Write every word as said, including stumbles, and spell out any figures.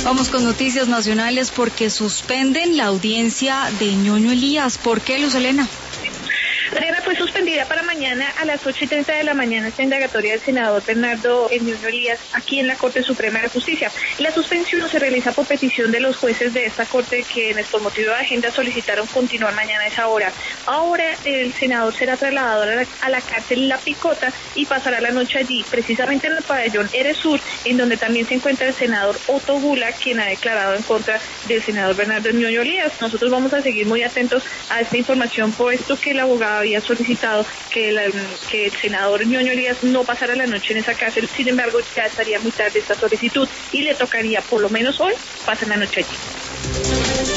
Vamos con noticias nacionales porque suspenden la audiencia de Ñoño Elías. ¿Por qué, Luz Helena? Adriana, fue suspendida para mañana a las ocho y treinta de la mañana esta indagatoria del senador Bernardo Ñoño Elías aquí en la Corte Suprema de Justicia. La suspensión se realiza por petición de los jueces de esta Corte, quienes por motivo de agenda solicitaron continuar mañana a esa hora. Ahora el senador será trasladado a la, a la cárcel La Picota y pasará la noche allí, precisamente en el pabellón Eresur, en donde también se encuentra el senador Otto Gula, quien ha declarado en contra del senador Bernardo Ñoño Elías. Nosotros vamos a seguir muy atentos a esta información, puesto que el abogado había solicitado que, la, que el senador Ñoño Elías no pasara la noche en esa cárcel. Sin embargo, ya estaría muy tarde esta solicitud y le tocaría, por lo menos hoy, pasar la noche allí.